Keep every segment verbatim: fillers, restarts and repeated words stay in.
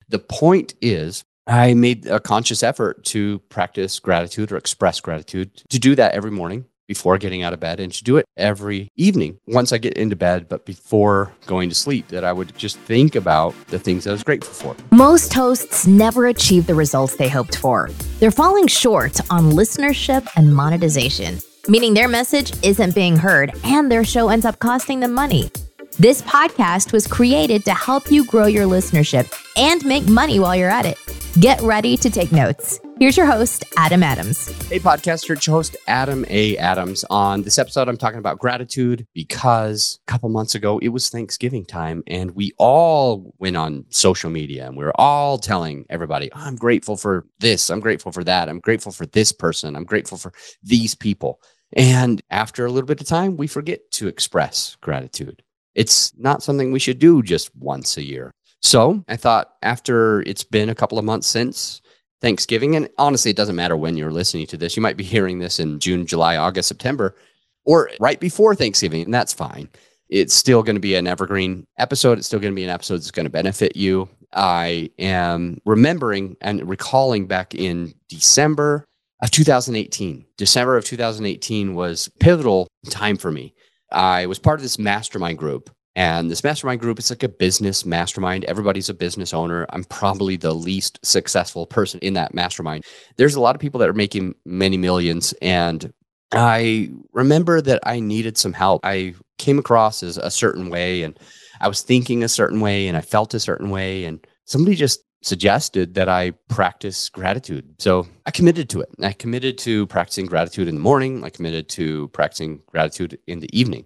The point is, I made a conscious effort to practice gratitude or express gratitude, to do that every morning before getting out of bed, and to do it every evening once I get into bed, but before going to sleep, that I would just think about the things I was grateful for. Most hosts never achieve the results they hoped for. They're falling short on listenership and monetization, meaning their message isn't being heard and their show ends up costing them money. This podcast was created to help you grow your listenership and make money while you're at it. Get ready to take notes. Here's your host, Adam Adams. Hey, podcaster, it's your host, Adam A. Adams. On this episode, I'm talking about gratitude because a couple months ago, it was Thanksgiving time, and we all went on social media, and we were all telling everybody, I'm grateful for this, I'm grateful for that, I'm grateful for this person, I'm grateful for these people. And after a little bit of time, we forget to express gratitude. It's not something we should do just once a year. So I thought, after it's been a couple of months since Thanksgiving, and honestly, it doesn't matter when you're listening to this. You might be hearing this in June, July, August, September, or right before Thanksgiving, and that's fine. It's still going to be an evergreen episode. It's still going to be an episode that's going to benefit you. I am remembering and recalling back in December of two thousand eighteen. December of two thousand eighteen was a pivotal time for me. I was part of this mastermind group. And this mastermind group, it's like a business mastermind. Everybody's a business owner. I'm probably the least successful person in that mastermind. There's a lot of people that are making many millions. And I remember that I needed some help. I came across as a certain way, and I was thinking a certain way, and I felt a certain way. And somebody just suggested that I practice gratitude. So I committed to it. I committed to practicing gratitude in the morning. I committed to practicing gratitude in the evening.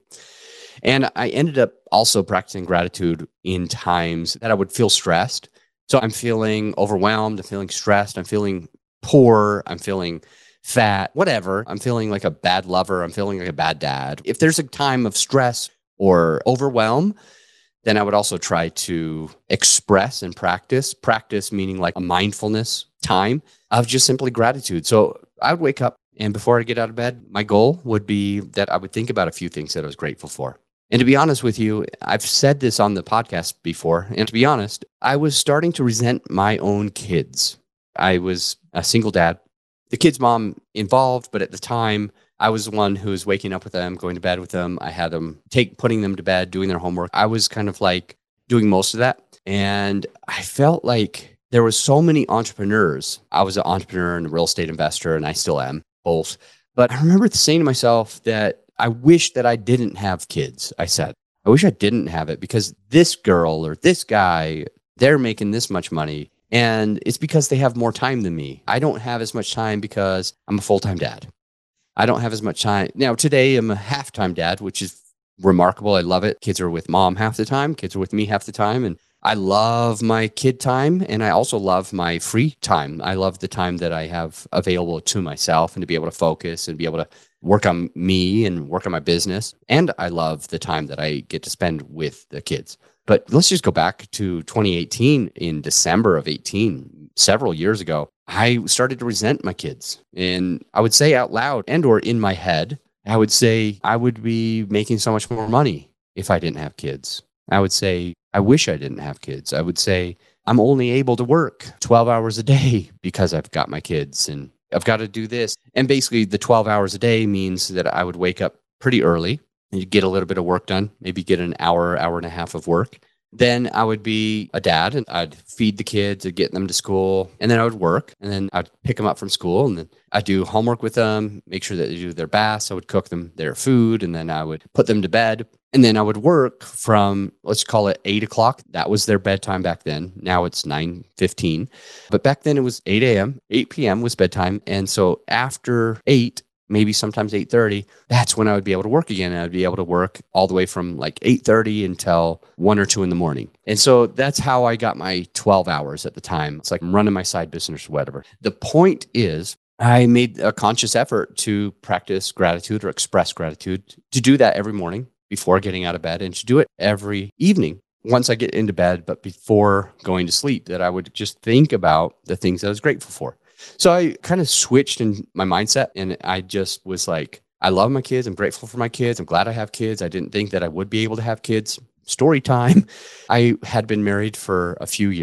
And I ended up also practicing gratitude in times that I would feel stressed. So I'm feeling overwhelmed, I'm feeling stressed, I'm feeling poor, I'm feeling fat, whatever. I'm feeling like a bad lover, I'm feeling like a bad dad. If there's a time of stress or overwhelm, then I would also try to express and practice. Practice meaning like a mindfulness time of just simply gratitude. So I would wake up, and before I get out of bed, my goal would be that I would think about a few things that I was grateful for. And to be honest with you, I've said this on the podcast before, and to be honest, I was starting to resent my own kids. I was a single dad, the kid's mom involved, but at the time, I was the one who was waking up with them, going to bed with them. I had them take, putting them to bed, doing their homework. I was kind of like doing most of that. And I felt like there was so many entrepreneurs. I was an entrepreneur and a real estate investor, and I still am, both. But I remember saying to myself that I wish that I didn't have kids. I said, I wish I didn't have it because this girl or this guy, they're making this much money. And it's because they have more time than me. I don't have as much time because I'm a full-time dad. I don't have as much time. Now, today I'm a half-time dad, which is remarkable. I love it. Kids are with mom half the time. Kids are with me half the time. And I love my kid time, and I also love my free time. I love the time that I have available to myself and to be able to focus and be able to work on me and work on my business. And I love the time that I get to spend with the kids. But let's just go back to twenty eighteen. In December of eighteen, several years ago, I started to resent my kids. And I would say out loud and or in my head, I would say I would be making so much more money if I didn't have kids. I would say, I wish I didn't have kids. I would say, I'm only able to work twelve hours a day because I've got my kids and I've got to do this. And basically the twelve hours a day means that I would wake up pretty early and get a little bit of work done, maybe get an hour, hour and a half of work. Then I would be a dad and I'd feed the kids, I'd get them to school, and then I would work, and then I'd pick them up from school, and then I'd do homework with them, make sure that they do their baths. I would cook them their food, and then I would put them to bed. And then I would work from, let's call it eight o'clock. That was their bedtime back then. Now it's nine fifteen. But back then it was eight a.m., eight p.m. was bedtime. And so after eight, maybe sometimes eight thirty, that's when I would be able to work again. And I'd be able to work all the way from like eight thirty until one or two in the morning. And so that's how I got my twelve hours at the time. It's like I'm running my side business or whatever. The point is, I made a conscious effort to practice gratitude or express gratitude, to do that every morning before getting out of bed, and to do it every evening once I get into bed, but before going to sleep, that I would just think about the things I was grateful for. So I kind of switched in my mindset, and I just was like, I love my kids. I'm grateful for my kids. I'm glad I have kids. I didn't think that I would be able to have kids. Story time. I had been married for a few years.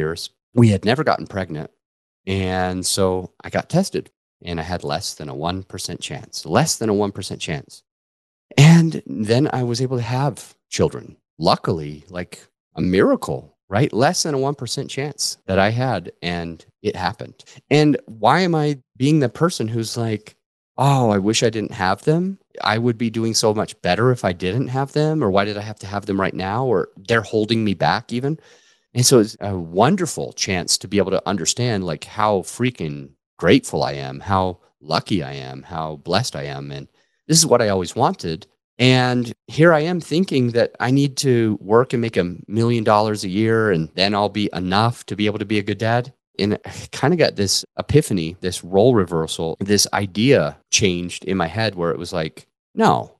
we had never gotten pregnant. And so I got tested and I had less than a one percent chance, less than a one percent chance. And then I was able to have children. Luckily, like a miracle, right? Less than a one percent chance that I had, and it happened. And why am I being the person who's like, oh, I wish I didn't have them? I would be doing so much better if I didn't have them, or why did I have to have them right now? Or they're holding me back even. And so it's a wonderful chance to be able to understand like how freaking grateful I am, how lucky I am, how blessed I am. And this is what I always wanted. And here I am thinking that I need to work and make a million dollars a year, and then I'll be enough to be able to be a good dad. And I kind of got this epiphany, this role reversal, this idea changed in my head where it was like, no,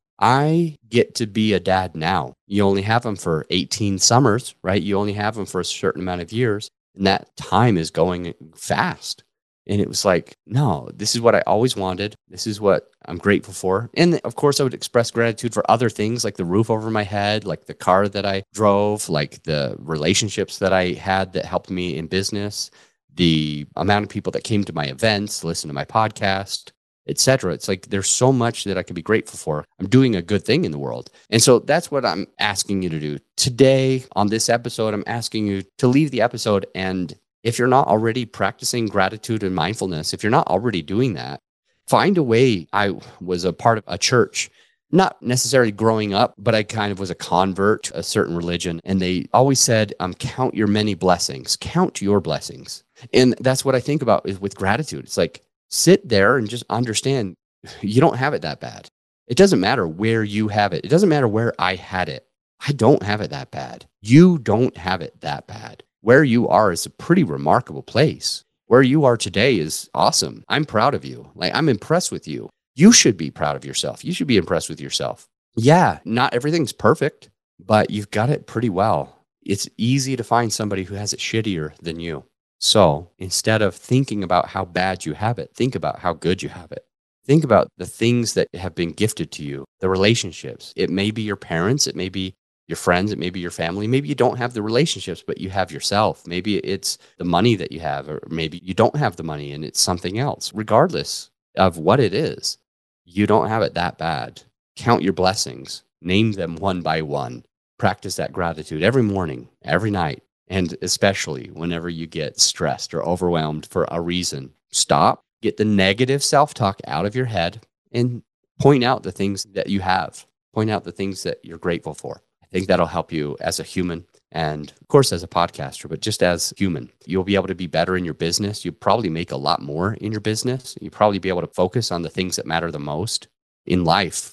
I get to be a dad now. You only have them for eighteen summers, right? You only have them for a certain amount of years, and that time is going fast. And it was like, no, this is what I always wanted. This is what I'm grateful for. And of course, I would express gratitude for other things like the roof over my head, like the car that I drove, like the relationships that I had that helped me in business, the amount of people that came to my events, listen to my podcast, et cetera. It's like there's so much that I can be grateful for. I'm doing a good thing in the world. And so that's what I'm asking you to do. Today, on this episode, I'm asking you to leave the episode, and if you're not already practicing gratitude and mindfulness, if you're not already doing that, find a way. I was a part of a church, not necessarily growing up, but I kind of was a convert to a certain religion. And they always said, um, count your many blessings, count your blessings. And that's what I think about is with gratitude. It's like, sit there and just understand you don't have it that bad. It doesn't matter where you have it. It doesn't matter where I had it. I don't have it that bad. You don't have it that bad. Where you are is a pretty remarkable place. Where you are today is awesome. I'm proud of you. Like, I'm impressed with you. You should be proud of yourself. You should be impressed with yourself. Yeah, not everything's perfect, but you've got it pretty well. It's easy to find somebody who has it shittier than you. So instead of thinking about how bad you have it, think about how good you have it. Think about the things that have been gifted to you, the relationships. It may be your parents. It may be your friends, it may be your family. Maybe you don't have the relationships, but you have yourself. Maybe it's the money that you have, or maybe you don't have the money and it's something else. Regardless of what it is, you don't have it that bad. Count your blessings, name them one by one. Practice that gratitude every morning, every night, and especially whenever you get stressed or overwhelmed for a reason. Stop, get the negative self-talk out of your head, and point out the things that you have. Point out the things that you're grateful for. I think that'll help you as a human and, of course, as a podcaster, but just as human. You'll be able to be better in your business. You'll probably make a lot more in your business. You'll probably be able to focus on the things that matter the most in life.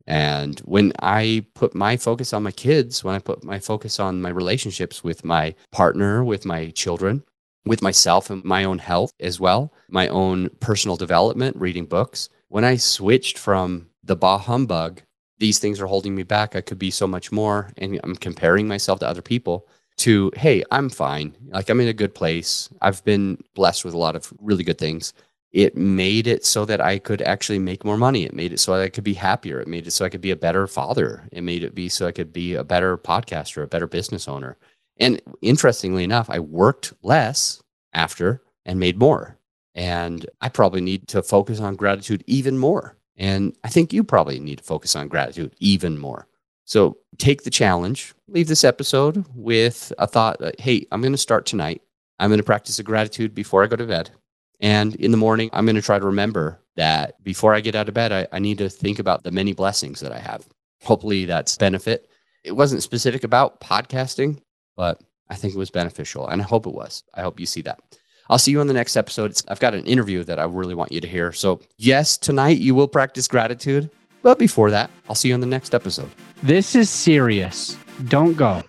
And when I put my focus on my kids, when I put my focus on my relationships with my partner, with my children, with myself and my own health as well, my own personal development, reading books, when I switched from the bah humbug, these things are holding me back, I could be so much more, and I'm comparing myself to other people, to, hey, I'm fine. Like, I'm in a good place. I've been blessed with a lot of really good things. It made it so that I could actually make more money. It made it so I could be happier. It made it so I could be a better father. It made it be so I could be a better podcaster, a better business owner. And interestingly enough, I worked less after and made more. And I probably need to focus on gratitude even more. And I think you probably need to focus on gratitude even more. So take the challenge, leave this episode with a thought that, hey, I'm going to start tonight. I'm going to practice a gratitude before I go to bed. And in the morning, I'm going to try to remember that before I get out of bed, I, I need to think about the many blessings that I have. Hopefully that's benefit. It wasn't specific about podcasting, but I think it was beneficial. And I hope it was. I hope you see that. I'll see you on the next episode. It's, I've got an interview that I really want you to hear. So yes, tonight you will practice gratitude. But before that, I'll see you on the next episode. This is serious. Don't go.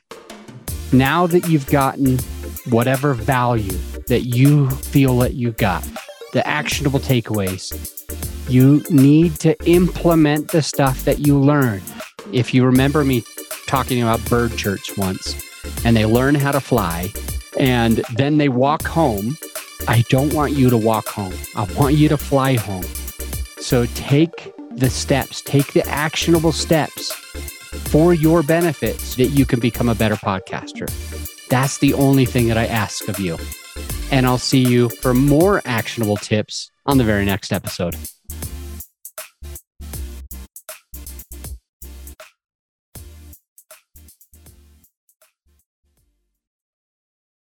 Now that you've gotten whatever value that you feel that you got, the actionable takeaways, you need to implement the stuff that you learn. If you remember me talking about Bird Church once, and they learn how to fly, and then they walk home, I don't want you to walk home. I want you to fly home. So take the steps, take the actionable steps for your benefit so that you can become a better podcaster. That's the only thing that I ask of you. And I'll see you for more actionable tips on the very next episode.